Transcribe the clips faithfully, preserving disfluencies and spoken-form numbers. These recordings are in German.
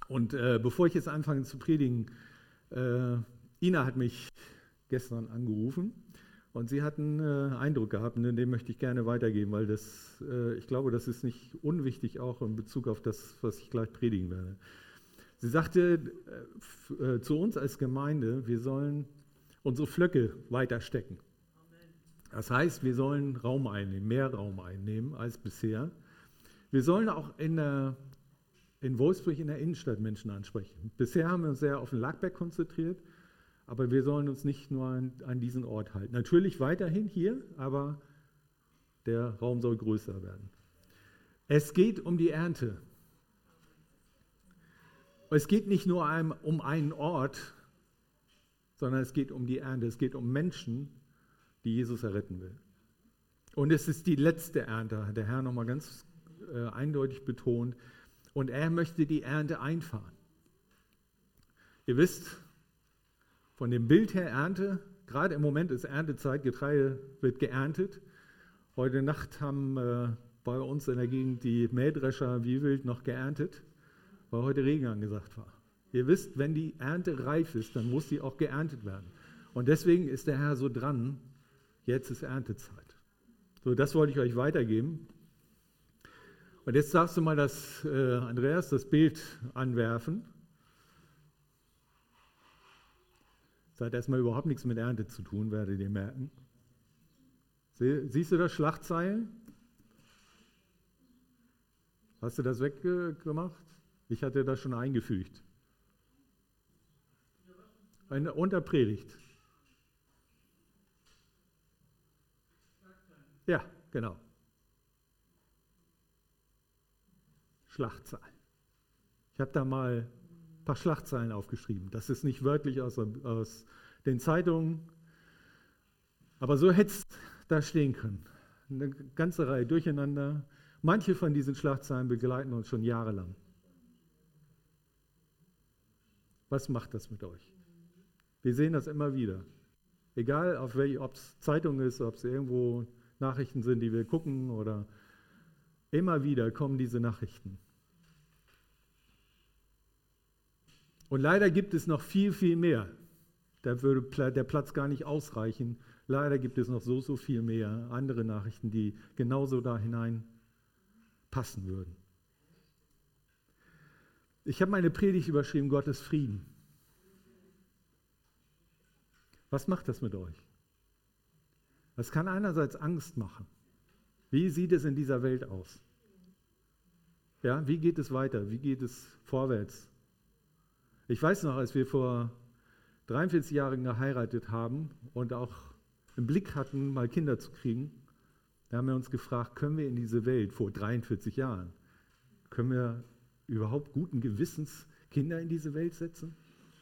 Und äh, bevor ich jetzt anfange zu predigen, äh, Ina hat mich gestern angerufen und sie hat einen äh, Eindruck gehabt, und den möchte ich gerne weitergeben, weil das, äh, ich glaube, das ist nicht unwichtig auch in Bezug auf das, was ich gleich predigen werde. Sie sagte äh, äh, zu uns als Gemeinde, wir sollen unsere Flöcke weiter stecken. Das heißt, wir sollen Raum einnehmen, mehr Raum einnehmen als bisher. Wir sollen auch in, der, in Wolfsburg in der Innenstadt Menschen ansprechen. Bisher haben wir uns sehr auf den Lackberg konzentriert, aber wir sollen uns nicht nur an, an diesen Ort halten. Natürlich weiterhin hier, aber der Raum soll größer werden. Es geht um die Ernte. Es geht nicht nur um einen Ort, sondern es geht um die Ernte. Es geht um Menschen, die Jesus erretten will. Und es ist die letzte Ernte, hat der Herr nochmal ganz äh, eindeutig betont. Und er möchte die Ernte einfahren. Ihr wisst, von dem Bild her Ernte, gerade im Moment ist Erntezeit, Getreide wird geerntet. Heute Nacht haben äh, bei uns in der Gegend die Mähdrescher wie wild noch geerntet, weil heute Regen angesagt war. Ihr wisst, wenn die Ernte reif ist, dann muss sie auch geerntet werden. Und deswegen ist der Herr so dran, jetzt ist Erntezeit. So, das wollte ich euch weitergeben. Und jetzt darfst du mal das, äh, Andreas, das Bild anwerfen. Das hat erstmal überhaupt nichts mit Ernte zu tun, werdet ihr merken. Sie, siehst du das Schlagzeilen? Hast du das weggemacht? Ich hatte das schon eingefügt. Eine Unterpredigt. Ja, genau. Schlagzeilen. Ich habe da mal ein paar Schlagzeilen aufgeschrieben. Das ist nicht wörtlich aus, aus den Zeitungen, aber so hätte es da stehen können. Eine ganze Reihe durcheinander. Manche von diesen Schlagzeilen begleiten uns schon jahrelang. Was macht das mit euch? Wir sehen das immer wieder. Egal, ob es Zeitung ist, ob es irgendwo Nachrichten sind, die wir gucken, oder immer wieder kommen diese Nachrichten. Und leider gibt es noch viel, viel mehr. Da würde der Platz gar nicht ausreichen. Leider gibt es noch so, so viel mehr andere Nachrichten, die genauso da hinein passen würden. Ich habe meine Predigt überschrieben, Gottes Frieden. Was macht das mit euch? Das kann einerseits Angst machen. Wie sieht es in dieser Welt aus? Ja, wie geht es weiter? Wie geht es vorwärts? Ich weiß noch, als wir vor dreiundvierzig Jahren geheiratet haben und auch im Blick hatten, mal Kinder zu kriegen, da haben wir uns gefragt, können wir in diese Welt, vor dreiundvierzig Jahren, können wir überhaupt guten Gewissens Kinder in diese Welt setzen?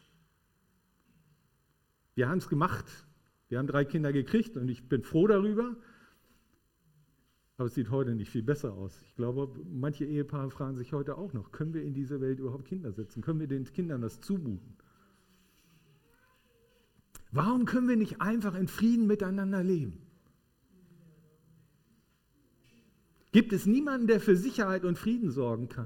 Wir haben es gemacht. Wir haben drei Kinder gekriegt und ich bin froh darüber. Aber es sieht heute nicht viel besser aus. Ich glaube, manche Ehepaare fragen sich heute auch noch, können wir in diese Welt überhaupt Kinder setzen? Können wir den Kindern das zumuten? Warum können wir nicht einfach in Frieden miteinander leben? Gibt es niemanden, der für Sicherheit und Frieden sorgen kann?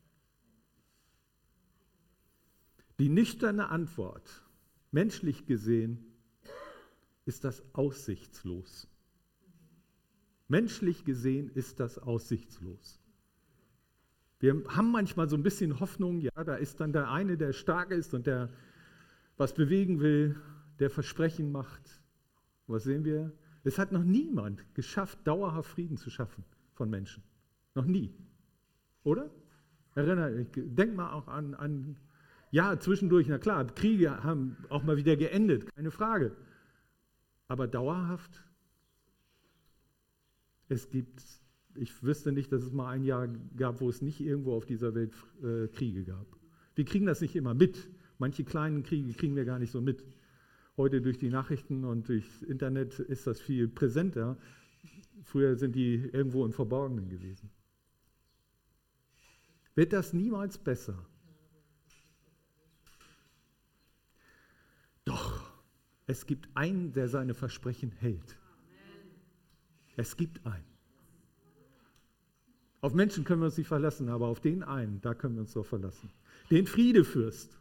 Die nüchterne Antwort, menschlich gesehen, ist das aussichtslos. Menschlich gesehen ist das aussichtslos. Wir haben manchmal so ein bisschen Hoffnung, ja, da ist dann der eine, der stark ist und der was bewegen will, der Versprechen macht. Was sehen wir? Es hat noch niemand geschafft, dauerhaft Frieden zu schaffen von Menschen. Noch nie. Oder? Erinnere, denk mal auch an, an, ja, zwischendurch, na klar, Kriege haben auch mal wieder geendet, keine Frage. Aber dauerhaft? Es gibt, ich wüsste nicht, dass es mal ein Jahr gab, wo es nicht irgendwo auf dieser Welt äh, Kriege gab. Wir kriegen das nicht immer mit. Manche kleinen Kriege kriegen wir gar nicht so mit. Heute durch die Nachrichten und durchs Internet ist das viel präsenter. Früher sind die irgendwo im Verborgenen gewesen. Wird das niemals besser? Doch, es gibt einen, der seine Versprechen hält. Es gibt einen. Auf Menschen können wir uns nicht verlassen, aber auf den einen, da können wir uns doch verlassen. Den Friedefürst.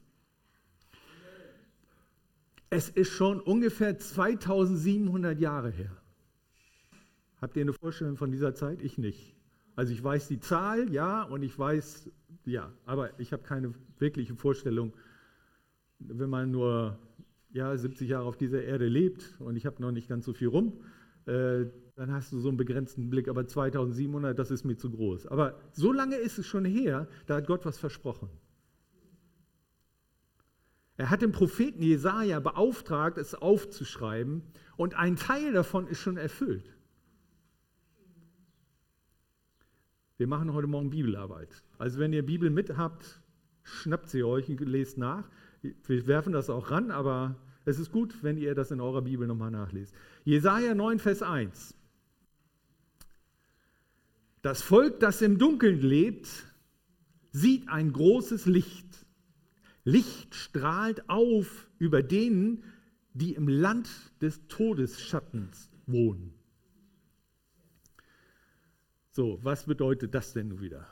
Es ist schon ungefähr zweitausendsiebenhundert Jahre her. Habt ihr eine Vorstellung von dieser Zeit? Ich nicht. Also ich weiß die Zahl, ja, und ich weiß, ja, aber ich habe keine wirkliche Vorstellung, wenn man nur ja, siebzig Jahre auf dieser Erde lebt und ich habe noch nicht ganz so viel rum, äh, dann hast du so einen begrenzten Blick, aber zweitausendsiebenhundert, das ist mir zu groß. Aber so lange ist es schon her, da hat Gott was versprochen. Er hat den Propheten Jesaja beauftragt, es aufzuschreiben, und ein Teil davon ist schon erfüllt. Wir machen heute Morgen Bibelarbeit. Also wenn ihr Bibel mit habt, schnappt sie euch und lest nach. Wir werfen das auch ran, aber es ist gut, wenn ihr das in eurer Bibel nochmal nachlest. Jesaja neun, Vers eins. Das Volk, das im Dunkeln lebt, sieht ein großes Licht. Licht strahlt auf über denen, die im Land des Todesschattens wohnen. So, was bedeutet das denn nun wieder?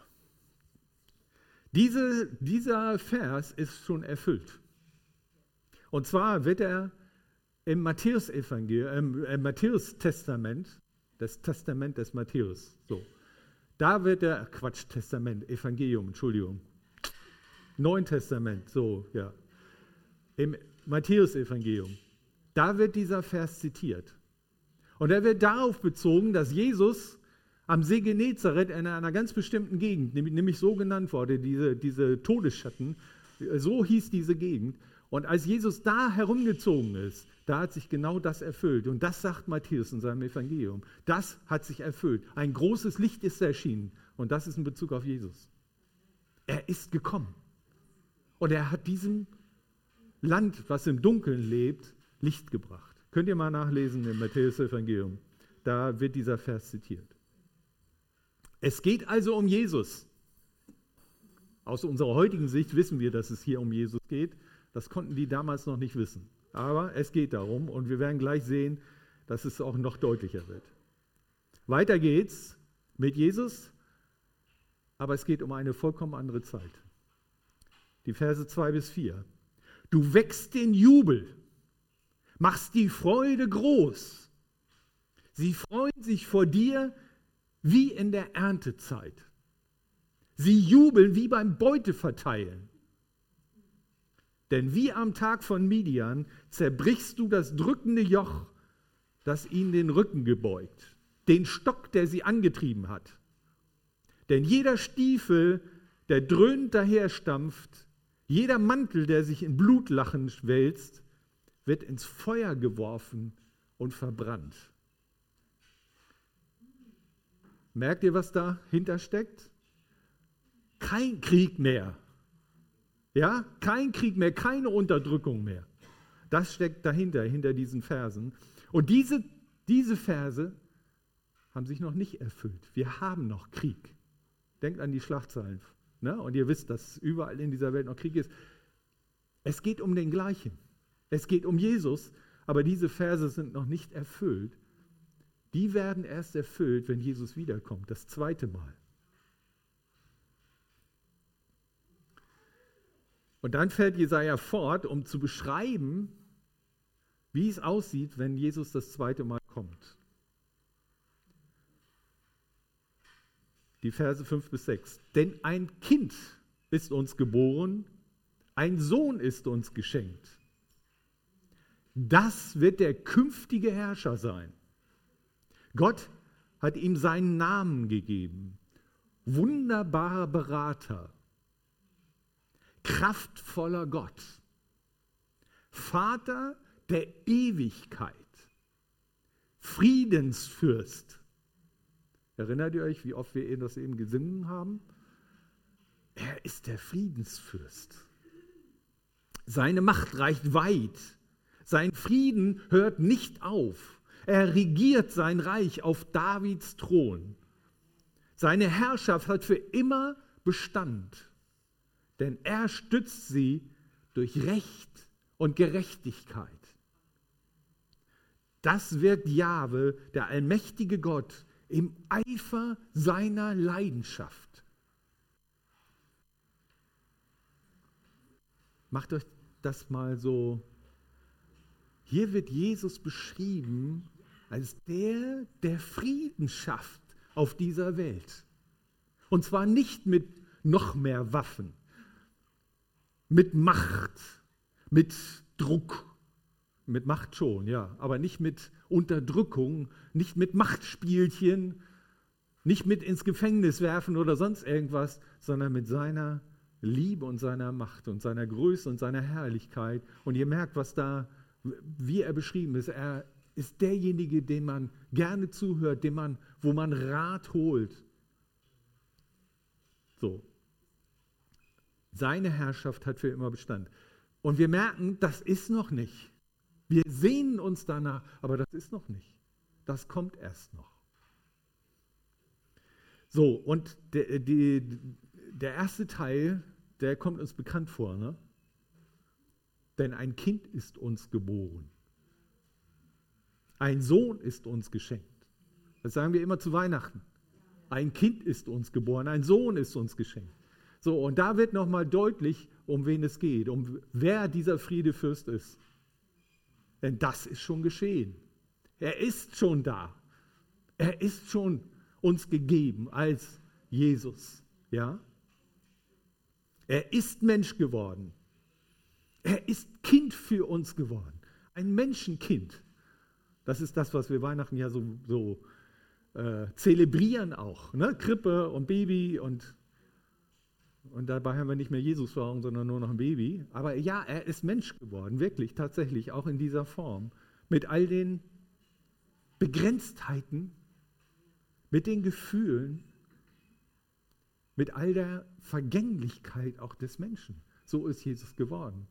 Diese, dieser Vers ist schon erfüllt. Und zwar wird er im Matthäus-Evangelium, im Matthäus-Testament, das Testament des Matthäus, so, da wird der, Quatsch, Testament, Evangelium, Entschuldigung, Neuen Testament, so, ja, im Matthäus-Evangelium, da wird dieser Vers zitiert. Und er wird darauf bezogen, dass Jesus am See Genezareth in einer ganz bestimmten Gegend, nämlich so genannt wurde, diese, diese Todesschatten, so hieß diese Gegend. Und als Jesus da herumgezogen ist, da hat sich genau das erfüllt. Und das sagt Matthäus in seinem Evangelium. Das hat sich erfüllt. Ein großes Licht ist erschienen. Und das ist in Bezug auf Jesus. Er ist gekommen. Und er hat diesem Land, was im Dunkeln lebt, Licht gebracht. Könnt ihr mal nachlesen im Matthäus-Evangelium. Da wird dieser Vers zitiert. Es geht also um Jesus. Aus unserer heutigen Sicht wissen wir, dass es hier um Jesus geht. Das konnten die damals noch nicht wissen. Aber es geht darum und wir werden gleich sehen, dass es auch noch deutlicher wird. Weiter geht's mit Jesus, aber es geht um eine vollkommen andere Zeit. Die Verse zwei bis vier. Du wächst den Jubel, machst die Freude groß. Sie freuen sich vor dir wie in der Erntezeit. Sie jubeln wie beim Beuteverteilen. Denn wie am Tag von Midian zerbrichst du das drückende Joch, das ihnen den Rücken gebeugt, den Stock, der sie angetrieben hat. Denn jeder Stiefel, der dröhnend daherstampft, jeder Mantel, der sich in Blutlachen wälzt, wird ins Feuer geworfen und verbrannt. Merkt ihr, was dahinter steckt? Kein Krieg mehr. Ja, kein Krieg mehr, keine Unterdrückung mehr. Das steckt dahinter, hinter diesen Versen. Und diese, diese Verse haben sich noch nicht erfüllt. Wir haben noch Krieg. Denkt an die Schlachtzeilen. Ne? Und ihr wisst, dass überall in dieser Welt noch Krieg ist. Es geht um den Gleichen. Es geht um Jesus, aber diese Verse sind noch nicht erfüllt. Die werden erst erfüllt, wenn Jesus wiederkommt, das zweite Mal. Und dann fährt Jesaja fort, um zu beschreiben, wie es aussieht, wenn Jesus das zweite Mal kommt. Die Verse fünf bis sechs. Denn ein Kind ist uns geboren, ein Sohn ist uns geschenkt. Das wird der künftige Herrscher sein. Gott hat ihm seinen Namen gegeben. Wunderbarer Berater. Kraftvoller Gott. Vater der Ewigkeit. Friedensfürst. Erinnert ihr euch, wie oft wir das eben gesungen haben? Er ist der Friedensfürst. Seine Macht reicht weit. Sein Frieden hört nicht auf. Er regiert sein Reich auf Davids Thron. Seine Herrschaft hat für immer Bestand. Denn er stützt sie durch Recht und Gerechtigkeit. Das wird Jahwe, der allmächtige Gott, im Eifer seiner Leidenschaft. Macht euch das mal so. Hier wird Jesus beschrieben als der, der Frieden schafft auf dieser Welt. Und zwar nicht mit noch mehr Waffen, mit Macht, mit Druck. Mit Macht schon, ja, aber nicht mit Unterdrückung, nicht mit Machtspielchen, nicht mit ins Gefängnis werfen oder sonst irgendwas, sondern mit seiner Liebe und seiner Macht und seiner Größe und seiner Herrlichkeit. Und ihr merkt, was da, wie er beschrieben ist. Er ist derjenige, dem man gerne zuhört, dem man, wo man Rat holt. So. Seine Herrschaft hat für immer Bestand. Und wir merken, das ist noch nicht. Wir sehnen uns danach, aber das ist noch nicht. Das kommt erst noch. So, und der, die, der erste Teil, der kommt uns bekannt vor, ne? Denn ein Kind ist uns geboren. Ein Sohn ist uns geschenkt. Das sagen wir immer zu Weihnachten. Ein Kind ist uns geboren, ein Sohn ist uns geschenkt. So, und da wird nochmal deutlich, um wen es geht, um wer dieser Friedefürst ist. Denn das ist schon geschehen. Er ist schon da. Er ist schon uns gegeben als Jesus. Ja? Er ist Mensch geworden. Er ist Kind für uns geworden. Ein Menschenkind. Das ist das, was wir Weihnachten ja so, so äh, zelebrieren auch. Ne? Krippe und Baby und Und dabei haben wir nicht mehr Jesus vor Augen, sondern nur noch ein Baby. Aber ja, er ist Mensch geworden, wirklich, tatsächlich, auch in dieser Form. Mit all den Begrenztheiten, mit den Gefühlen, mit all der Vergänglichkeit auch des Menschen. So ist Jesus geworden.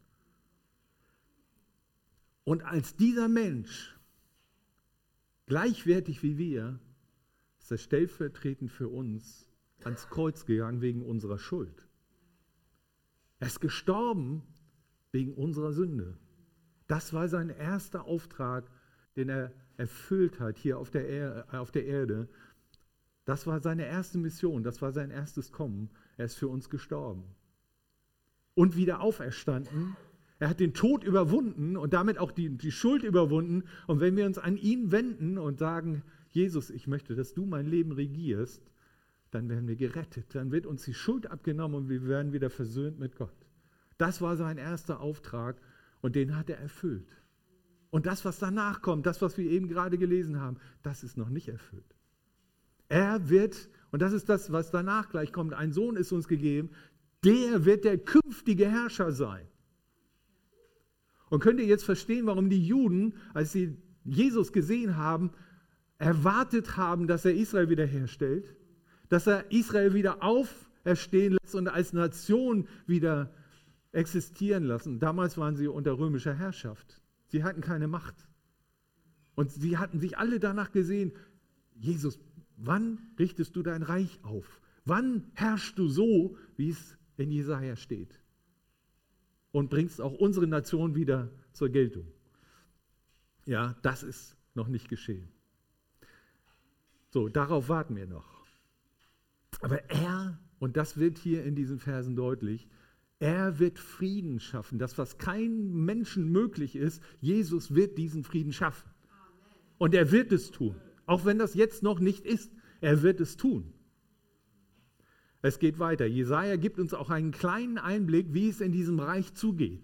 Und als dieser Mensch, gleichwertig wie wir, ist er stellvertretend für uns ans Kreuz gegangen wegen unserer Schuld. Er ist gestorben wegen unserer Sünde. Das war sein erster Auftrag, den er erfüllt hat hier auf der, er- auf der Erde. Das war seine erste Mission, das war sein erstes Kommen. Er ist für uns gestorben. Und wieder auferstanden. Er hat den Tod überwunden und damit auch die, die Schuld überwunden. Und wenn wir uns an ihn wenden und sagen, Jesus, ich möchte, dass du mein Leben regierst, dann werden wir gerettet. Dann wird uns die Schuld abgenommen und wir werden wieder versöhnt mit Gott. Das war sein erster Auftrag und den hat er erfüllt. Und das, was danach kommt, das, was wir eben gerade gelesen haben, das ist noch nicht erfüllt. Er wird, und das ist das, was danach gleich kommt, ein Sohn ist uns gegeben, der wird der künftige Herrscher sein. Und könnt ihr jetzt verstehen, warum die Juden, als sie Jesus gesehen haben, erwartet haben, dass er Israel wiederherstellt? Dass er Israel wieder auferstehen lässt und als Nation wieder existieren lassen. Damals waren sie unter römischer Herrschaft. Sie hatten keine Macht. Und sie hatten sich alle danach gesehen, Jesus, wann richtest du dein Reich auf? Wann herrschst du so, wie es in Jesaja steht? Und bringst auch unsere Nation wieder zur Geltung. Ja, das ist noch nicht geschehen. So, darauf warten wir noch. Aber er, und das wird hier in diesen Versen deutlich, er wird Frieden schaffen. Das, was keinem Menschen möglich ist, Jesus wird diesen Frieden schaffen. Und er wird es tun. Auch wenn das jetzt noch nicht ist, er wird es tun. Es geht weiter. Jesaja gibt uns auch einen kleinen Einblick, wie es in diesem Reich zugeht.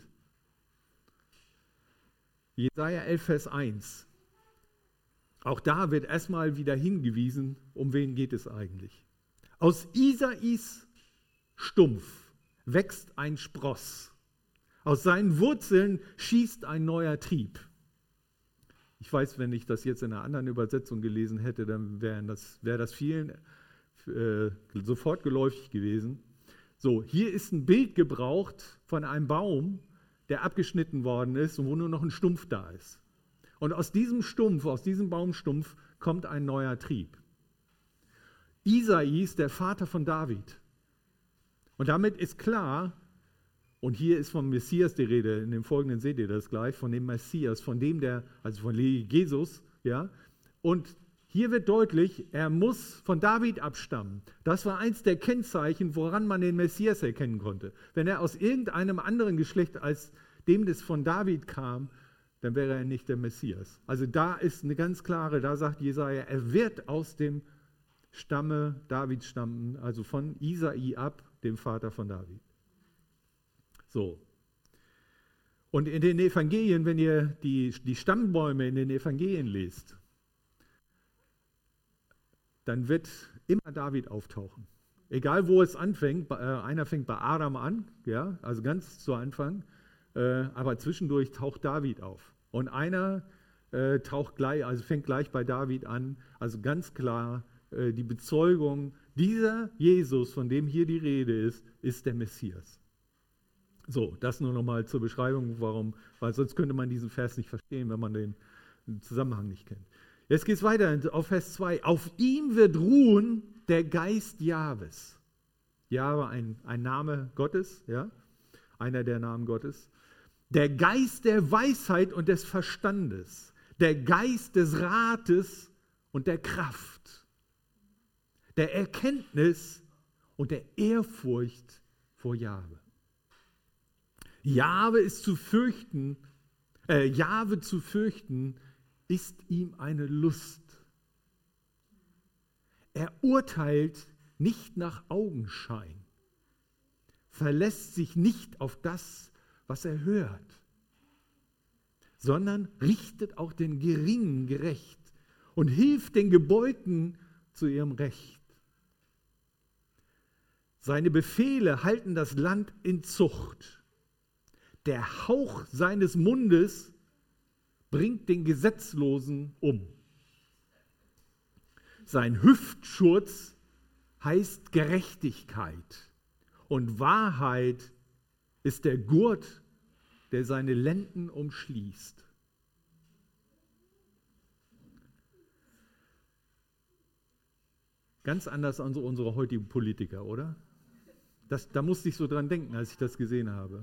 Jesaja elf, Vers eins. Auch da wird erstmal wieder hingewiesen, um wen geht es eigentlich. Aus Isais Stumpf wächst ein Spross. Aus seinen Wurzeln schießt ein neuer Trieb. Ich weiß, wenn ich das jetzt in einer anderen Übersetzung gelesen hätte, dann wäre das, wär das vielen äh, sofort geläufig gewesen. So, hier ist ein Bild gebraucht von einem Baum, der abgeschnitten worden ist und wo nur noch ein Stumpf da ist. Und aus diesem Stumpf, aus diesem Baumstumpf kommt ein neuer Trieb. Isai ist der Vater von David. Und damit ist klar, und hier ist vom Messias die Rede, in dem Folgenden seht ihr das gleich, von dem Messias, von dem der, also von Jesus, ja. Und hier wird deutlich, er muss von David abstammen. Das war eins der Kennzeichen, woran man den Messias erkennen konnte. Wenn er aus irgendeinem anderen Geschlecht als dem, das von David kam, dann wäre er nicht der Messias. Also da ist eine ganz klare, da sagt Jesaja, er wird aus dem Stamme Davids stammen, also von Isai ab, dem Vater von David. So. Und in den Evangelien, wenn ihr die, die Stammbäume in den Evangelien lest, dann wird immer David auftauchen. Egal wo es anfängt, einer fängt bei Adam an, ja, also ganz zu Anfang, äh, aber zwischendurch taucht David auf. Und einer äh, taucht gleich, also fängt gleich bei David an, also ganz klar äh, die Bezeugung, dieser Jesus, von dem hier die Rede ist, ist der Messias. So, das nur nochmal zur Beschreibung, warum, weil sonst könnte man diesen Vers nicht verstehen, wenn man den Zusammenhang nicht kennt. Jetzt geht es weiter auf Vers zwei. Auf ihm wird ruhen der Geist Jahwes. Jahwe, ein, ein Name Gottes, ja, einer der Namen Gottes. Der Geist der Weisheit und des Verstandes, der Geist des Rates und der Kraft, der Erkenntnis und der Ehrfurcht vor Jahwe. Jahwe ist zu fürchten, äh, Jahwe zu fürchten, ist ihm eine Lust. Er urteilt nicht nach Augenschein, verlässt sich nicht auf das, was er hört, sondern richtet auch den Geringen gerecht und hilft den Gebeugten zu ihrem Recht. Seine Befehle halten das Land in Zucht. Der Hauch seines Mundes bringt den Gesetzlosen um. Sein Hüftschurz heißt Gerechtigkeit und Wahrheit ist der Gurt, der seine Lenden umschließt. Ganz anders als unsere heutigen Politiker, oder? Das, da musste ich so dran denken, als ich das gesehen habe.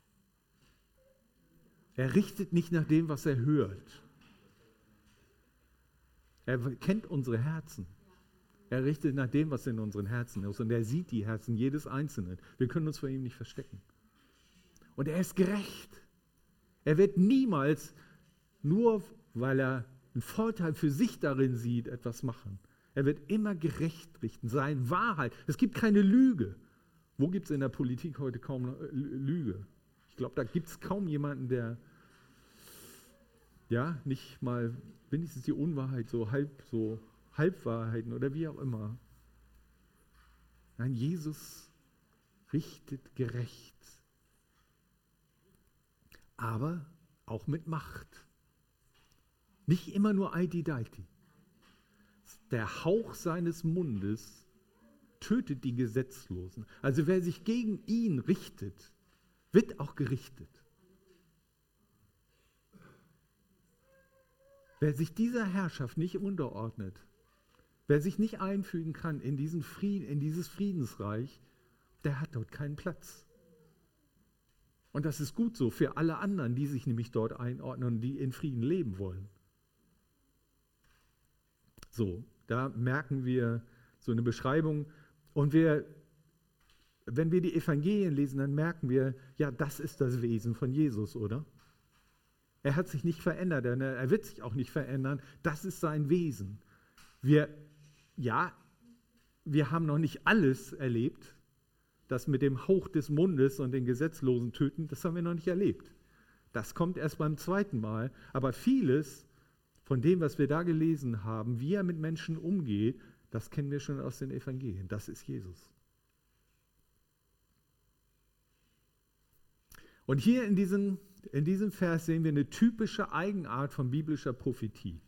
Er richtet nicht nach dem, was er hört. Er kennt unsere Herzen. Er richtet nach dem, was in unseren Herzen ist. Und er sieht die Herzen jedes Einzelnen. Wir können uns vor ihm nicht verstecken. Und er ist gerecht. Er wird niemals, nur weil er einen Vorteil für sich darin sieht, etwas machen. Er wird immer gerecht richten, seine Wahrheit. Es gibt keine Lüge. Wo gibt es in der Politik heute kaum Lüge? Ich glaube, da gibt es kaum jemanden, der ja nicht mal wenigstens die Unwahrheit, so, halb, so Halbwahrheiten oder wie auch immer. Nein, Jesus richtet gerecht. Aber auch mit Macht. Nicht immer nur Aidi-Daidi. Der Hauch seines Mundes tötet die Gesetzlosen. Also wer sich gegen ihn richtet, wird auch gerichtet. Wer sich dieser Herrschaft nicht unterordnet, wer sich nicht einfügen kann in, diesen Frieden, in dieses Friedensreich, der hat dort keinen Platz. Und das ist gut so für alle anderen, die sich nämlich dort einordnen und die in Frieden leben wollen. So, da merken wir so eine Beschreibung. Und wir, wenn wir die Evangelien lesen, dann merken wir, ja, das ist das Wesen von Jesus, oder? Er hat sich nicht verändert, er wird sich auch nicht verändern. Das ist sein Wesen. Wir, ja, wir haben noch nicht alles erlebt. Das mit dem Hauch des Mundes und den Gesetzlosen töten, das haben wir noch nicht erlebt. Das kommt erst beim zweiten Mal. Aber vieles von dem, was wir da gelesen haben, wie er mit Menschen umgeht, das kennen wir schon aus den Evangelien. Das ist Jesus. Und hier in diesem, in diesem Vers sehen wir eine typische Eigenart von biblischer Prophetie.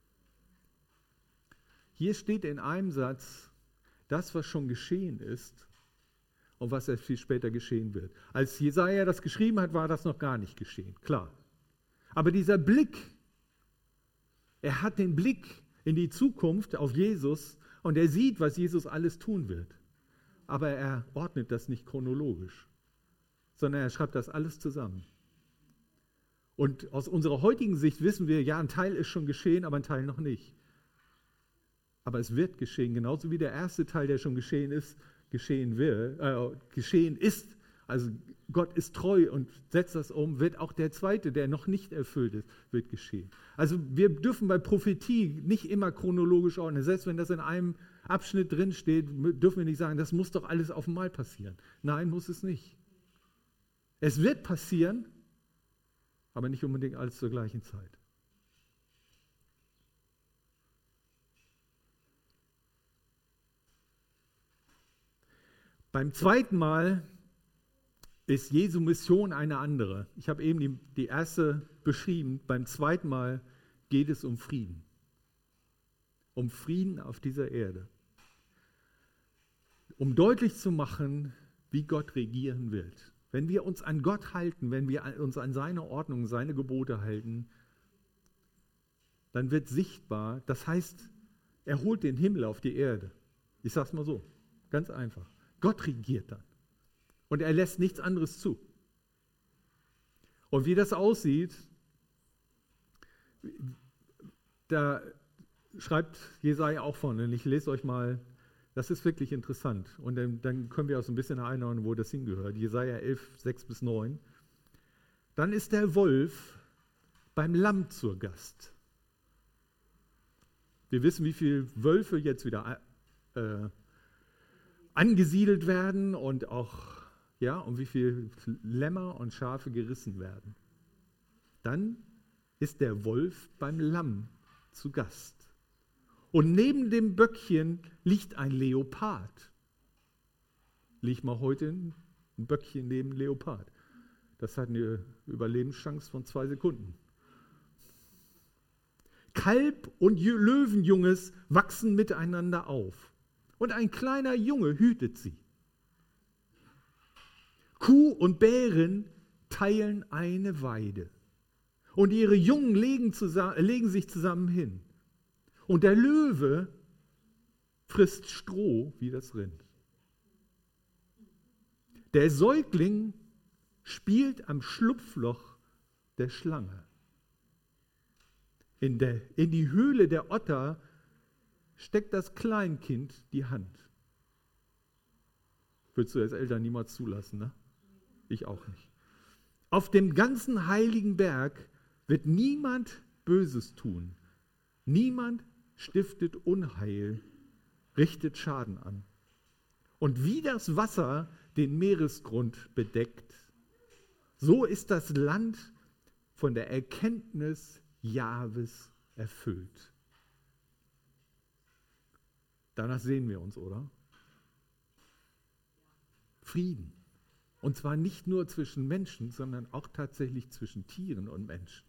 Hier steht in einem Satz, das, was schon geschehen ist und was erst viel später geschehen wird. Als Jesaja das geschrieben hat, war das noch gar nicht geschehen, klar. Aber dieser Blick, er hat den Blick in die Zukunft auf Jesus und er sieht, was Jesus alles tun wird. Aber er ordnet das nicht chronologisch, sondern er schreibt das alles zusammen. Und aus unserer heutigen Sicht wissen wir, ja, ein Teil ist schon geschehen, aber ein Teil noch nicht. Aber es wird geschehen, genauso wie der erste Teil, der schon geschehen ist, geschehen will, äh, geschehen ist. Also Gott ist treu und setzt das um, wird auch der zweite, der noch nicht erfüllt ist, wird geschehen. Also wir dürfen bei Prophetie nicht immer chronologisch ordnen. Selbst wenn das in einem Abschnitt drin steht, dürfen wir nicht sagen, das muss doch alles auf einmal passieren. Nein, muss es nicht. Es wird passieren, aber nicht unbedingt alles zur gleichen Zeit. Beim zweiten Mal ist Jesu Mission eine andere. Ich habe eben die, die erste beschrieben. Beim zweiten Mal geht es um Frieden. Um Frieden auf dieser Erde. Um deutlich zu machen, wie Gott regieren wird. Wenn wir uns an Gott halten, wenn wir uns an seine Ordnung, seine Gebote halten, dann wird sichtbar, das heißt, er holt den Himmel auf die Erde. Ich sage es mal so, ganz einfach. Gott regiert dann. Und er lässt nichts anderes zu. Und wie das aussieht, da schreibt Jesaja auch von. Und ich lese euch mal, das ist wirklich interessant. Und dann, dann können wir auch so ein bisschen einordnen, wo das hingehört. Jesaja elf, sechs bis neun. Dann ist der Wolf beim Lamm zur Gast. Wir wissen, wie viele Wölfe jetzt wieder äh, angesiedelt werden und auch, ja, und wie viele Lämmer und Schafe gerissen werden. Dann ist der Wolf beim Lamm zu Gast. Und neben dem Böckchen liegt ein Leopard. Liegt mal heute ein Böckchen neben Leopard. Das hat eine Überlebenschance von zwei Sekunden. Kalb und Löwenjunges wachsen miteinander auf. Und ein kleiner Junge hütet sie. Kuh und Bären teilen eine Weide. Und ihre Jungen legen, zusammen, legen sich zusammen hin. Und der Löwe frisst Stroh wie das Rind. Der Säugling spielt am Schlupfloch der Schlange. In, der, in die Höhle der Otter steckt das Kleinkind die Hand. Würdest du als Eltern niemals zulassen, ne? Ich auch nicht. Auf dem ganzen heiligen Berg wird niemand Böses tun. Niemand stiftet Unheil, richtet Schaden an. Und wie das Wasser den Meeresgrund bedeckt, so ist das Land von der Erkenntnis Jahwes erfüllt. Danach sehen wir uns, oder? Frieden. Und zwar nicht nur zwischen Menschen, sondern auch tatsächlich zwischen Tieren und Menschen.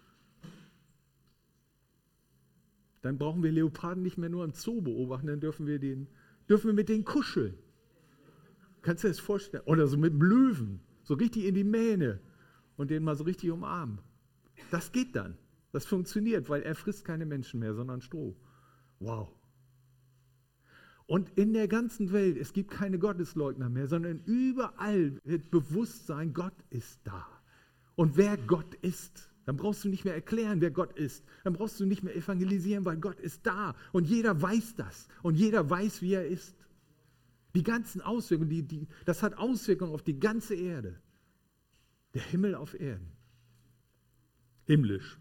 Dann brauchen wir Leoparden nicht mehr nur im Zoo beobachten, dann dürfen wir, den, dürfen wir mit denen kuscheln. Kannst du dir das vorstellen? Oder so mit dem Löwen, so richtig in die Mähne und den mal so richtig umarmen. Das geht dann. Das funktioniert, weil er frisst keine Menschen mehr, sondern Stroh. Wow. Und in der ganzen Welt, es gibt keine Gottesleugner mehr, sondern überall wird bewusst sein, Gott ist da. Und wer Gott ist, dann brauchst du nicht mehr erklären, wer Gott ist. Dann brauchst du nicht mehr evangelisieren, weil Gott ist da. Und jeder weiß das. Und jeder weiß, wie er ist. Die ganzen Auswirkungen, die, die, das hat Auswirkungen auf die ganze Erde. Der Himmel auf Erden. Himmlisch.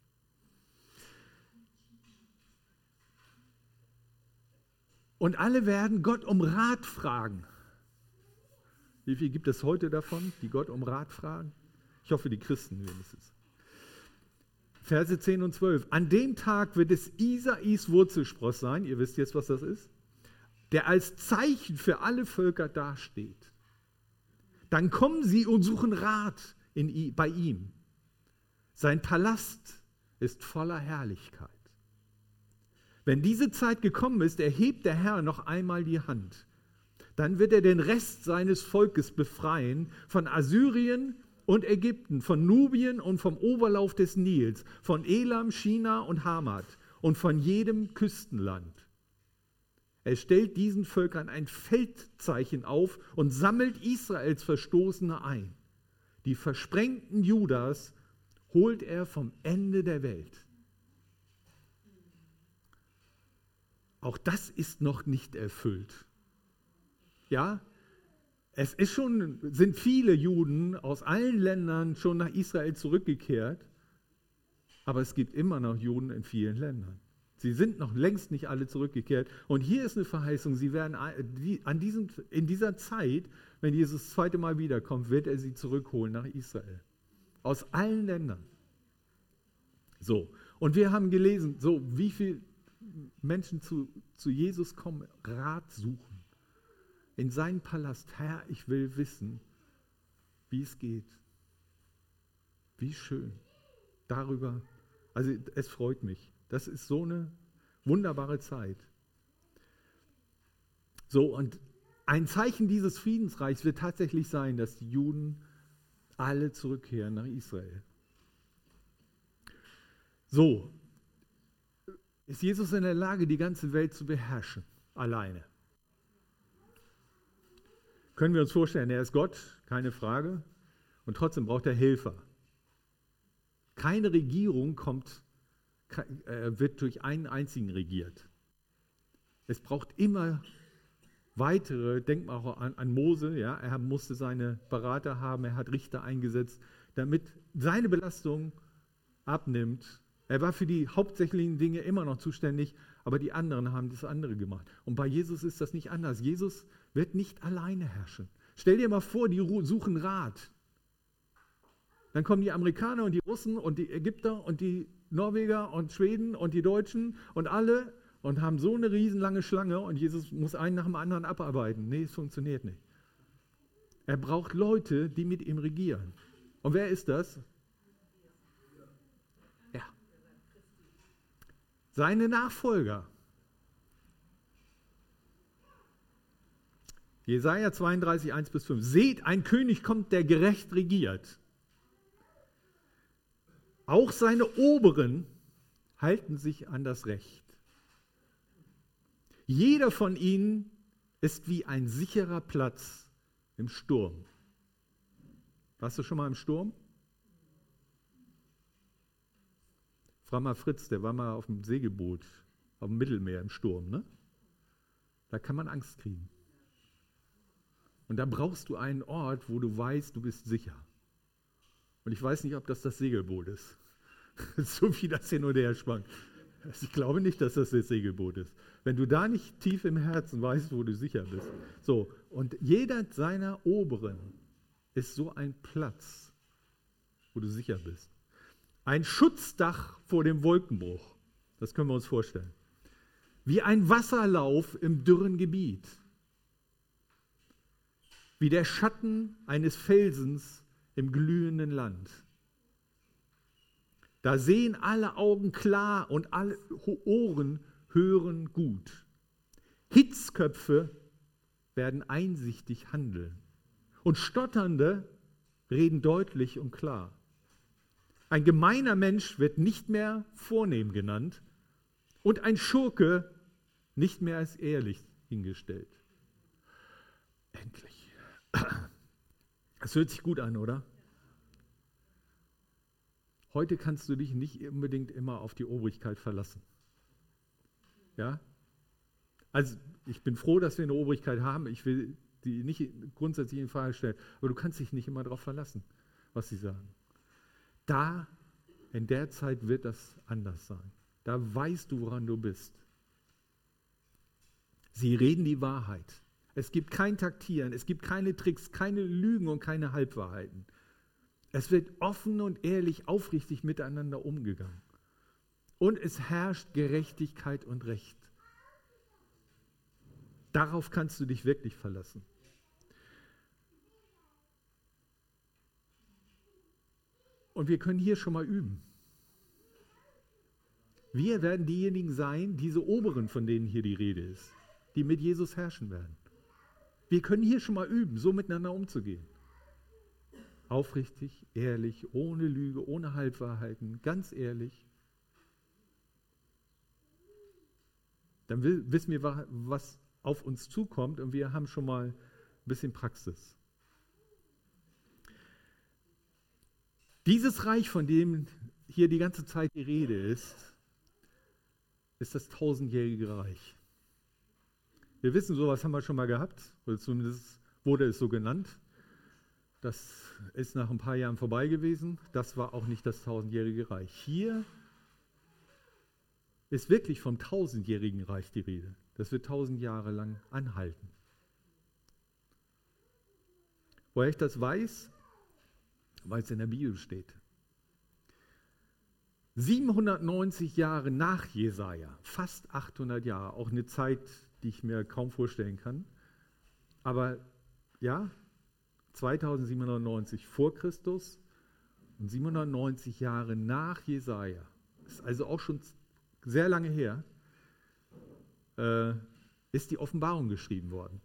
Und alle werden Gott um Rat fragen. Wie viel gibt es heute davon, die Gott um Rat fragen? Ich hoffe, die Christen wenigstens. Verse zehn und zwölf. An dem Tag wird es Isais Wurzelspross sein, ihr wisst jetzt, was das ist, der als Zeichen für alle Völker dasteht. Dann kommen sie und suchen Rat in, bei ihm. Sein Palast ist voller Herrlichkeit. Wenn diese Zeit gekommen ist, erhebt der Herr noch einmal die Hand. Dann wird er den Rest seines Volkes befreien von Assyrien und Ägypten, von Nubien und vom Oberlauf des Nils, von Elam, China und Hamat und von jedem Küstenland. Er stellt diesen Völkern ein Feldzeichen auf und sammelt Israels Verstoßene ein. Die Versprengten Judas holt er vom Ende der Welt. auch das ist noch nicht erfüllt. Ja, es ist schon, sind viele Juden aus allen Ländern schon nach Israel zurückgekehrt, aber es gibt immer noch Juden in vielen Ländern. Sie sind noch längst nicht alle zurückgekehrt. Und hier ist eine Verheißung, sie werden an diesem, in dieser Zeit, wenn Jesus das zweite Mal wiederkommt, wird er sie zurückholen nach Israel. Aus allen Ländern. So, und wir haben gelesen, so wie viele Menschen zu, zu Jesus kommen, Rat suchen. In seinen Palast, Herr, ich will wissen, wie es geht. Wie schön. Darüber, also es freut mich. Das ist so eine wunderbare Zeit. So, und ein Zeichen dieses Friedensreichs wird tatsächlich sein, dass die Juden alle zurückkehren nach Israel. So, ist Jesus in der Lage, die ganze Welt zu beherrschen, alleine? Können wir uns vorstellen, er ist Gott, keine Frage, und trotzdem braucht er Helfer. Keine Regierung kommt, wird durch einen einzigen regiert. Es braucht immer weitere, denkt mal auch an, an Mose, ja, er musste seine Berater haben, er hat Richter eingesetzt, damit seine Belastung abnimmt. Er war für die hauptsächlichen Dinge immer noch zuständig, aber die anderen haben das andere gemacht. Und bei Jesus ist das nicht anders. Jesus wird nicht alleine herrschen. Stell dir mal vor, die suchen Rat. Dann kommen die Amerikaner und die Russen und die Ägypter und die Norweger und Schweden und die Deutschen und alle und haben so eine riesenlange Schlange und Jesus muss einen nach dem anderen abarbeiten. Nee, es funktioniert nicht. Er braucht Leute, die mit ihm regieren. Und wer ist das? Ja. Seine Nachfolger. Jesaja zweiunddreißig, eins bis fünf. Seht, ein König kommt, der gerecht regiert. Auch seine Oberen halten sich an das Recht. Jeder von ihnen ist wie ein sicherer Platz im Sturm. Warst du schon mal im Sturm? Frag mal Fritz, der war mal auf dem Segelboot, auf dem Mittelmeer im Sturm, ne? Da kann man Angst kriegen. Und da brauchst du einen Ort, wo du weißt, du bist sicher. Und ich weiß nicht, ob das das Segelboot ist. So wie das hin und her schwankt. Ich glaube nicht, dass das das Segelboot ist. Wenn du da nicht tief im Herzen weißt, wo du sicher bist. So, und jeder seiner Oberen ist so ein Platz, wo du sicher bist. Ein Schutzdach vor dem Wolkenbruch. Das können wir uns vorstellen. Wie ein Wasserlauf im dürren Gebiet. Wie der Schatten eines Felsens im glühenden Land. Da sehen alle Augen klar und alle Ohren hören gut. Hitzköpfe werden einsichtig handeln und Stotternde reden deutlich und klar. Ein gemeiner Mensch wird nicht mehr vornehm genannt und ein Schurke nicht mehr als ehrlich hingestellt. Endlich. Das hört sich gut an, oder? Heute kannst du dich nicht unbedingt immer auf die Obrigkeit verlassen. Ja? Also ich bin froh, dass wir eine Obrigkeit haben. Ich will die nicht grundsätzlich in Frage stellen. Aber du kannst dich nicht immer darauf verlassen, was sie sagen. Da, in der Zeit wird das anders sein. Da weißt du, woran du bist. Sie reden die Wahrheit. Es gibt kein Taktieren, es gibt keine Tricks, keine Lügen und keine Halbwahrheiten. Es wird offen und ehrlich, aufrichtig miteinander umgegangen. Und es herrscht Gerechtigkeit und Recht. Darauf kannst du dich wirklich verlassen. Und wir können hier schon mal üben. Wir werden diejenigen sein, diese Oberen, von denen hier die Rede ist, die mit Jesus herrschen werden. Wir können hier schon mal üben, so miteinander umzugehen. Aufrichtig, ehrlich, ohne Lüge, ohne Halbwahrheiten, ganz ehrlich. Dann wissen wir, was auf uns zukommt und wir haben schon mal ein bisschen Praxis. Dieses Reich, von dem hier die ganze Zeit die Rede ist, ist das tausendjährige Reich. Wir wissen, sowas haben wir schon mal gehabt, oder zumindest wurde es so genannt. Das ist nach ein paar Jahren vorbei gewesen. Das war auch nicht das tausendjährige Reich. Hier ist wirklich vom tausendjährigen Reich die Rede. Das wird tausend Jahre lang anhalten. Woher ich das weiß? Weil es in der Bibel steht. siebenhundertneunzig Jahre nach Jesaja, fast achthundert Jahre, auch eine Zeit, die ich mir kaum vorstellen kann. Aber ja, zweitausendsiebenhundertneunzig vor Christus und siebenhundertneunzig Jahre nach Jesaja, ist also auch schon sehr lange her, äh, ist die Offenbarung geschrieben worden.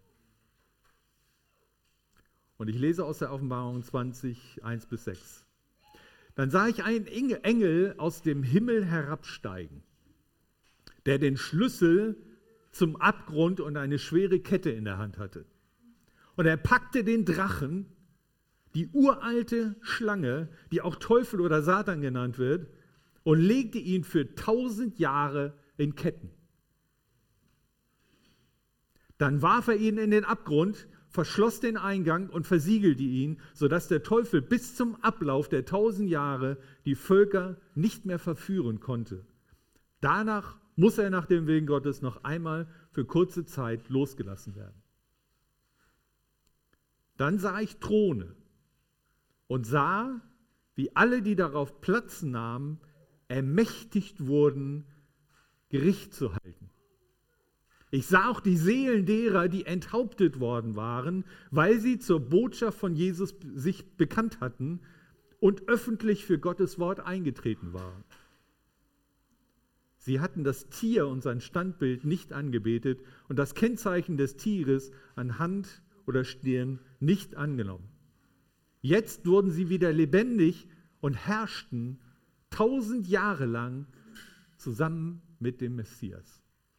Und ich lese aus der Offenbarung zwanzig, eins bis sechs. Dann sah ich einen Engel aus dem Himmel herabsteigen, der den Schlüssel zum Abgrund und eine schwere Kette in der Hand hatte. Und er packte den Drachen, die uralte Schlange, die auch Teufel oder Satan genannt wird, und legte ihn für tausend Jahre in Ketten. Dann warf er ihn in den Abgrund, verschloss den Eingang und versiegelte ihn, sodass der Teufel bis zum Ablauf der tausend Jahre die Völker nicht mehr verführen konnte. Danach muss er nach dem Willen Gottes noch einmal für kurze Zeit losgelassen werden. Dann sah ich Throne und sah, wie alle, die darauf Platz nahmen, ermächtigt wurden, Gericht zu halten. Ich sah auch die Seelen derer, die enthauptet worden waren, weil sie zur Botschaft von Jesus sich bekannt hatten und öffentlich für Gottes Wort eingetreten waren. Sie hatten das Tier und sein Standbild nicht angebetet und das Kennzeichen des Tieres an Hand oder Stirn nicht angenommen. Jetzt wurden sie wieder lebendig und herrschten tausend Jahre lang zusammen mit dem Messias.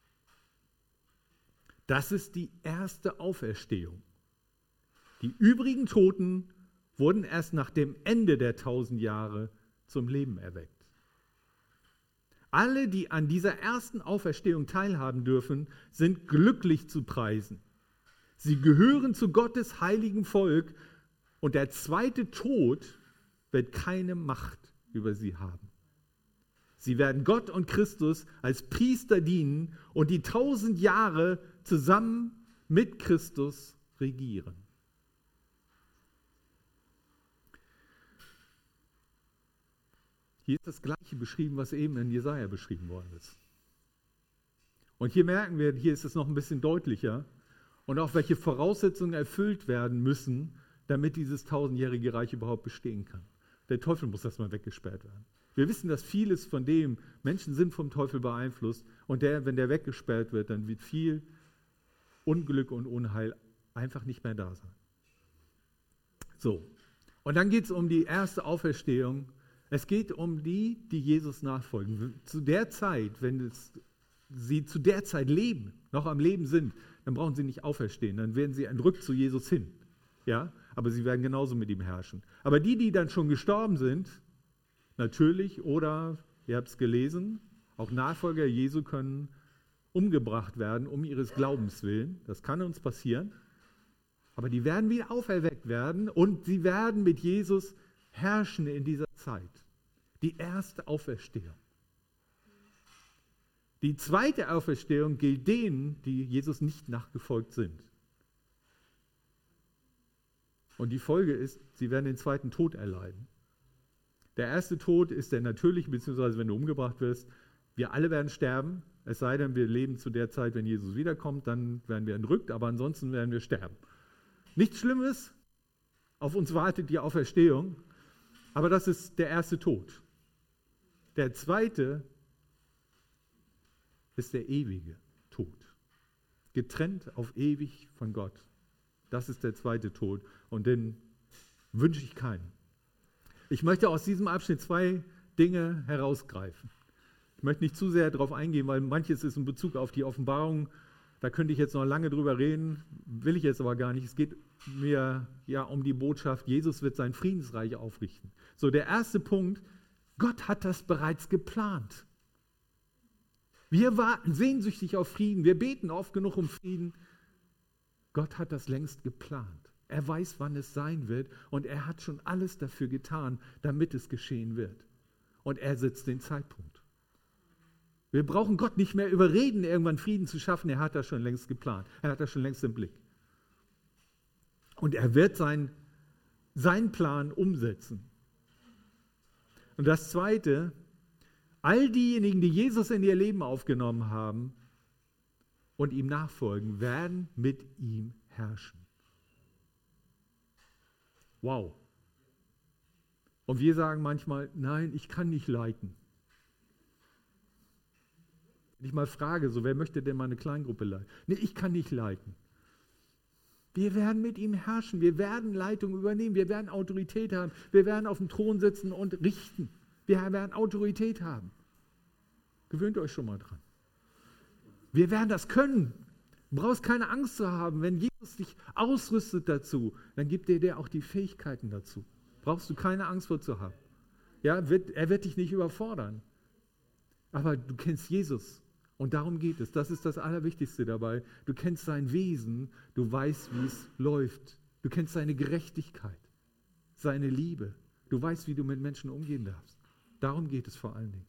Das ist die erste Auferstehung. Die übrigen Toten wurden erst nach dem Ende der tausend Jahre zum Leben erweckt. Alle, die an dieser ersten Auferstehung teilhaben dürfen, sind glücklich zu preisen. Sie gehören zu Gottes heiligen Volk und der zweite Tod wird keine Macht über sie haben. Sie werden Gott und Christus als Priester dienen und die tausend Jahre zusammen mit Christus regieren. Hier ist das Gleiche beschrieben, was eben in Jesaja beschrieben worden ist. Und hier merken wir, hier ist es noch ein bisschen deutlicher und auch welche Voraussetzungen erfüllt werden müssen, damit dieses tausendjährige Reich überhaupt bestehen kann. Der Teufel muss erstmal weggesperrt werden. Wir wissen, dass vieles von dem, Menschen sind vom Teufel beeinflusst und der, wenn der weggesperrt wird, dann wird viel Unglück und Unheil einfach nicht mehr da sein. So, und dann geht es um die erste Auferstehung. Es geht um die, die Jesus nachfolgen. Zu der Zeit, wenn es, sie zu der Zeit leben, noch am Leben sind, dann brauchen sie nicht auferstehen, dann werden sie entrückt zu Jesus hin. Ja, aber sie werden genauso mit ihm herrschen. Aber die, die dann schon gestorben sind, natürlich, oder, ihr habt es gelesen, auch Nachfolger Jesu können umgebracht werden, um ihres Glaubens willen. Das kann uns passieren. Aber die werden wieder auferweckt werden und sie werden mit Jesus herrschen in dieser Zeit. Die erste Auferstehung. Die zweite Auferstehung gilt denen, die Jesus nicht nachgefolgt sind. Und die Folge ist, sie werden den zweiten Tod erleiden. Der erste Tod ist der natürliche, beziehungsweise wenn du umgebracht wirst. Wir alle werden sterben, es sei denn, wir leben zu der Zeit, wenn Jesus wiederkommt, dann werden wir entrückt, aber ansonsten werden wir sterben. Nichts Schlimmes, auf uns wartet die Auferstehung, aber das ist der erste Tod. Der zweite ist der ewige Tod. Getrennt auf ewig von Gott. Das ist der zweite Tod und den wünsche ich keinen. Ich möchte aus diesem Abschnitt zwei Dinge herausgreifen. Ich möchte nicht zu sehr darauf eingehen, weil manches ist in Bezug auf die Offenbarung, da könnte ich jetzt noch lange drüber reden, will ich jetzt aber gar nicht. Es geht mir ja um die Botschaft, Jesus wird sein Friedensreich aufrichten. So, der erste Punkt, Gott hat das bereits geplant. Wir warten sehnsüchtig auf Frieden, wir beten oft genug um Frieden, Gott hat das längst geplant. Er weiß, wann es sein wird und er hat schon alles dafür getan, damit es geschehen wird. Und er setzt den Zeitpunkt. Wir brauchen Gott nicht mehr überreden, irgendwann Frieden zu schaffen. Er hat das schon längst geplant. Er hat das schon längst im Blick. Und er wird sein, seinen Plan umsetzen. Und das Zweite, all diejenigen, die Jesus in ihr Leben aufgenommen haben und ihm nachfolgen, werden mit ihm herrschen. Wow. Und wir sagen manchmal, nein, ich kann nicht leiten. Wenn ich mal frage, so, wer möchte denn mal eine Kleingruppe leiten? Nee, ich kann nicht leiten. Wir werden mit ihm herrschen, wir werden Leitung übernehmen, wir werden Autorität haben, wir werden auf dem Thron sitzen und richten. Wir werden Autorität haben. Gewöhnt euch schon mal dran. Wir werden das können. Du brauchst keine Angst zu haben. Wenn Jesus dich ausrüstet dazu, dann gibt er dir auch die Fähigkeiten dazu. Brauchst du keine Angst vor zu haben. Ja, wird, er wird dich nicht überfordern. Aber du kennst Jesus. Und darum geht es. Das ist das Allerwichtigste dabei. Du kennst sein Wesen. Du weißt, wie es läuft. Du kennst seine Gerechtigkeit, seine Liebe. Du weißt, wie du mit Menschen umgehen darfst. Darum geht es vor allen Dingen.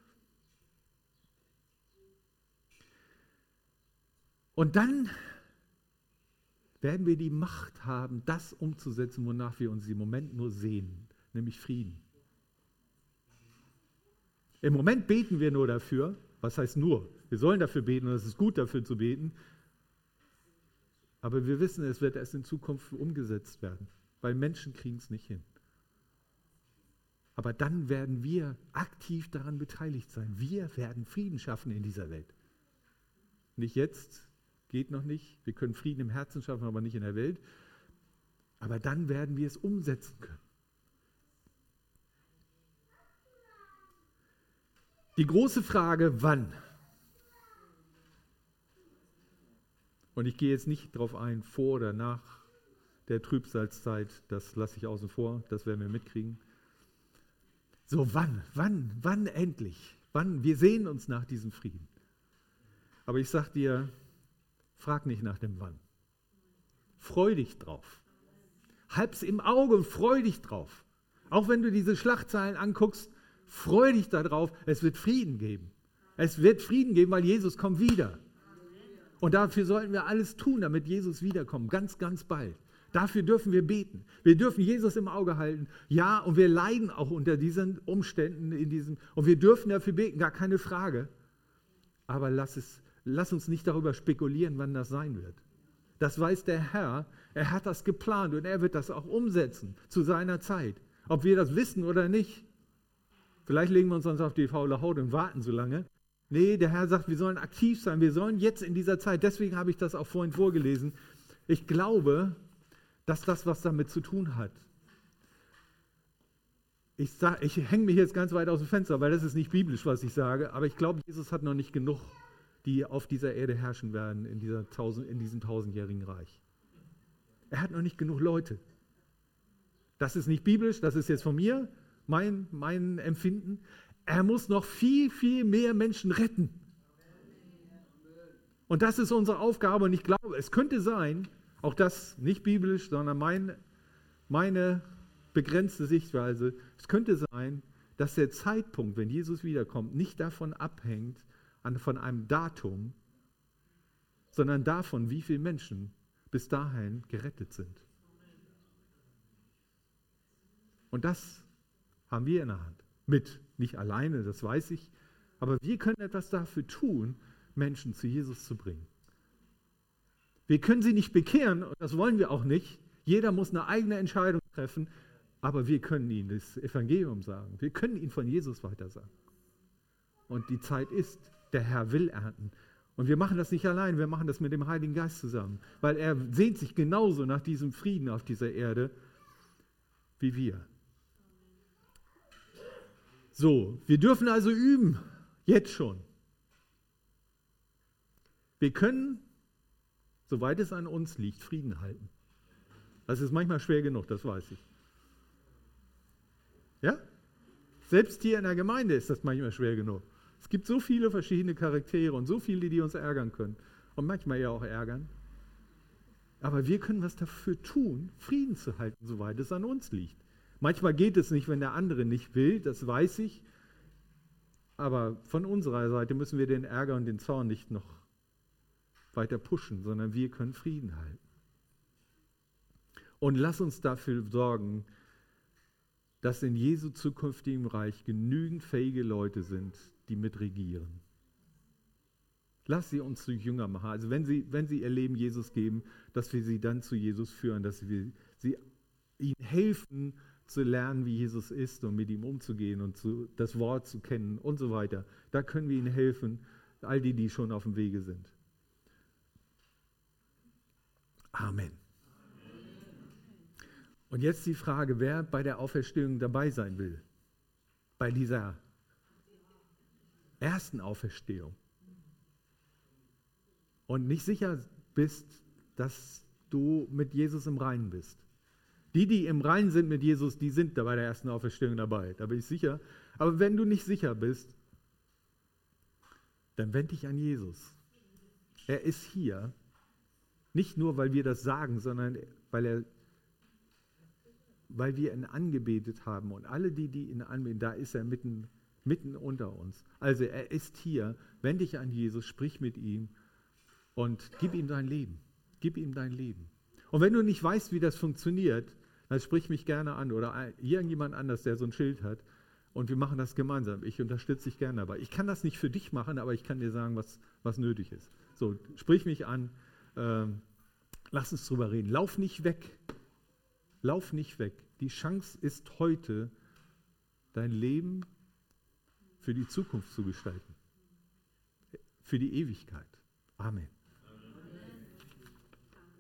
Und dann werden wir die Macht haben, das umzusetzen, wonach wir uns im Moment nur sehnen, nämlich Frieden. Im Moment beten wir nur dafür. Was heißt nur? Wir sollen dafür beten und es ist gut, dafür zu beten. Aber wir wissen, es wird erst in Zukunft umgesetzt werden, weil Menschen kriegen es nicht hin. Aber dann werden wir aktiv daran beteiligt sein. Wir werden Frieden schaffen in dieser Welt. Nicht jetzt, geht noch nicht. Wir können Frieden im Herzen schaffen, aber nicht in der Welt. Aber dann werden wir es umsetzen können. Die große Frage, wann? Und ich gehe jetzt nicht darauf ein, vor oder nach der Trübsalzeit, das lasse ich außen vor, das werden wir mitkriegen. So, wann, wann, wann endlich? Wann? Wir sehnen uns nach diesem Frieden. Aber ich sage dir, frag nicht nach dem Wann. Freu dich drauf. Halb's im Auge und freu dich drauf. Auch wenn du diese Schlagzeilen anguckst, freu dich darauf, es wird Frieden geben. Es wird Frieden geben, weil Jesus kommt wieder. Und dafür sollten wir alles tun, damit Jesus wiederkommt, ganz, ganz bald. Dafür dürfen wir beten. Wir dürfen Jesus im Auge halten. Ja, und wir leiden auch unter diesen Umständen, in diesem, und wir dürfen dafür beten, gar keine Frage. Aber lass, es, lass uns nicht darüber spekulieren, wann das sein wird. Das weiß der Herr. Er hat das geplant und er wird das auch umsetzen zu seiner Zeit. Ob wir das wissen oder nicht. Vielleicht legen wir uns sonst auf die faule Haut und warten so lange. Nee, der Herr sagt, wir sollen aktiv sein. Wir sollen jetzt in dieser Zeit, deswegen habe ich das auch vorhin vorgelesen. Ich glaube, dass das was damit zu tun hat. Ich, sag, ich hänge mich jetzt ganz weit aus dem Fenster, weil das ist nicht biblisch, was ich sage. Aber ich glaube, Jesus hat noch nicht genug, die auf dieser Erde herrschen werden, in, dieser tausend, in diesem tausendjährigen Reich. Er hat noch nicht genug Leute. Das ist nicht biblisch, das ist jetzt von mir. Mein, mein Empfinden, er muss noch viel, viel mehr Menschen retten. Und das ist unsere Aufgabe und ich glaube, es könnte sein, auch das nicht biblisch, sondern mein, meine begrenzte Sichtweise, es könnte sein, dass der Zeitpunkt, wenn Jesus wiederkommt, nicht davon abhängt, an, von einem Datum, sondern davon, wie viele Menschen bis dahin gerettet sind. Und das haben wir in der Hand. Mit, nicht alleine, das weiß ich, aber wir können etwas dafür tun, Menschen zu Jesus zu bringen. Wir können sie nicht bekehren, und das wollen wir auch nicht. Jeder muss eine eigene Entscheidung treffen, aber wir können ihnen das Evangelium sagen. Wir können ihnen von Jesus weitersagen. Und die Zeit ist, der Herr will ernten. Und wir machen das nicht allein, wir machen das mit dem Heiligen Geist zusammen, weil er sehnt sich genauso nach diesem Frieden auf dieser Erde wie wir. So, wir dürfen also üben, jetzt schon. Wir können, soweit es an uns liegt, Frieden halten. Das ist manchmal schwer genug, das weiß ich. Ja? Selbst hier in der Gemeinde ist das manchmal schwer genug. Es gibt so viele verschiedene Charaktere und so viele, die uns ärgern können. Und manchmal ja auch ärgern. Aber wir können was dafür tun, Frieden zu halten, soweit es an uns liegt. Manchmal geht es nicht, wenn der andere nicht will, das weiß ich. Aber von unserer Seite müssen wir den Ärger und den Zorn nicht noch weiter pushen, sondern wir können Frieden halten. Und lass uns dafür sorgen, dass in Jesu zukünftigem Reich genügend fähige Leute sind, die mitregieren. Lass sie uns zu Jünger machen. Also wenn sie, wenn sie ihr Leben Jesus geben, dass wir sie dann zu Jesus führen, dass wir sie ihnen helfen zu lernen, wie Jesus ist und mit ihm umzugehen und zu, das Wort zu kennen und so weiter. Da können wir ihnen helfen, all die, die schon auf dem Wege sind. Amen. Und jetzt die Frage, wer bei der Auferstehung dabei sein will. Bei dieser ersten Auferstehung. Und nicht sicher bist, dass du mit Jesus im Reinen bist. Die, die im Reinen sind mit Jesus, die sind da bei der ersten Auferstehung dabei. Da bin ich sicher. Aber wenn du nicht sicher bist, dann wende dich an Jesus. Er ist hier. Nicht nur, weil wir das sagen, sondern weil, er, weil wir ihn angebetet haben. Und alle die, die ihn anbeten, da ist er mitten, mitten unter uns. Also er ist hier. Wende dich an Jesus, sprich mit ihm und gib ihm dein Leben. Gib ihm dein Leben. Und wenn du nicht weißt, wie das funktioniert, dann sprich mich gerne an oder irgendjemand anders, der so ein Schild hat. Und wir machen das gemeinsam. Ich unterstütze dich gerne dabei. Ich kann das nicht für dich machen, aber ich kann dir sagen, was, was nötig ist. So, sprich mich an. Ähm, lass uns drüber reden. Lauf nicht weg. Lauf nicht weg. Die Chance ist heute, dein Leben für die Zukunft zu gestalten. Für die Ewigkeit. Amen.